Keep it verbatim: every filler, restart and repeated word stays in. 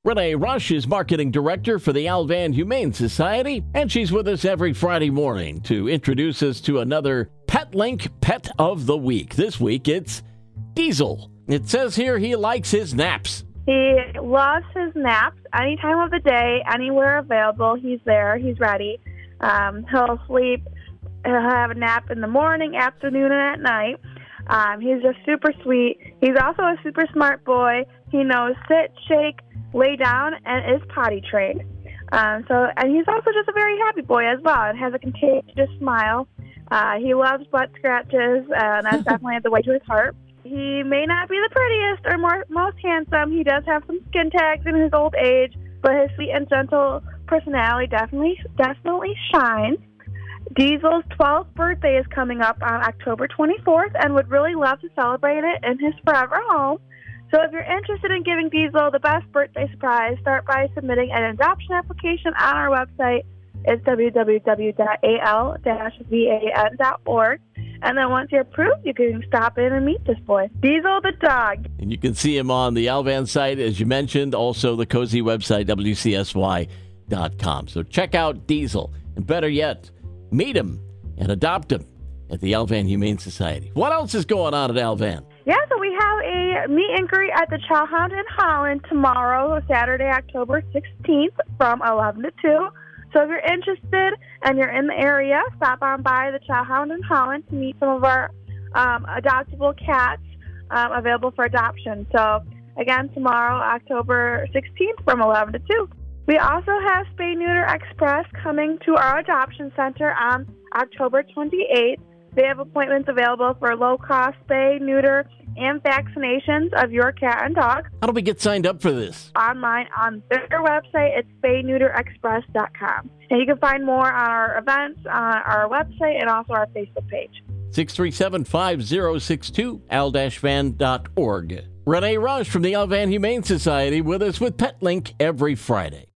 Renee Rush is Marketing Director for the Alvan Humane Society, and she's with us every Friday morning to introduce us to another PetLink Pet of the Week. This week, it's Diesel. It says here he likes his naps. He loves his naps any time of the day, anywhere available. He's there. He's ready. Um, he'll sleep. He'll have a nap in the morning, afternoon, and at night. Um, he's just super sweet. He's also a super smart boy. He knows sit, shake, lay down, and is potty trained. Um, so, and he's also just a very happy boy as well, and has a contagious smile. Uh, he loves butt scratches, and that's definitely the way to his heart. He may not be the prettiest or more, most handsome. He does have some skin tags in his old age, but his sweet and gentle personality definitely, definitely shines. Diesel's twelfth birthday is coming up on October twenty-fourth and would really love to celebrate it in his forever home. So if you're interested in giving Diesel the best birthday surprise, start by submitting an adoption application on our website. It's w w w dot a l dash van dot org. And then once you're approved, you can stop in and meet this boy, Diesel the dog. And you can see him on the Alvan site, as you mentioned, also the cozy website, w c s y dot com. So check out Diesel, and better yet, meet him and adopt him at the Alvan Humane Society. What else is going on at Alvan? Yeah, so we have a meet and greet at the Chowhound in Holland tomorrow, Saturday, October sixteenth from eleven to two. So if you're interested and you're in the area, stop on by the Chowhound in Holland to meet some of our um, adoptable cats um, available for adoption. So again, tomorrow, October sixteenth from eleven to two. We also have Spay Neuter Express coming to our adoption center on October twenty-eighth. They have appointments available for low-cost spay, neuter, and vaccinations of your cat and dog. How do we get signed up for this? Online on their website, it's spay neuter express dot com. And you can find more on our events on our website and also our Facebook page. six three seven, five zero six two, al dash van dot org. Renee Rush from the Alvan Humane Society with us with PetLink every Friday.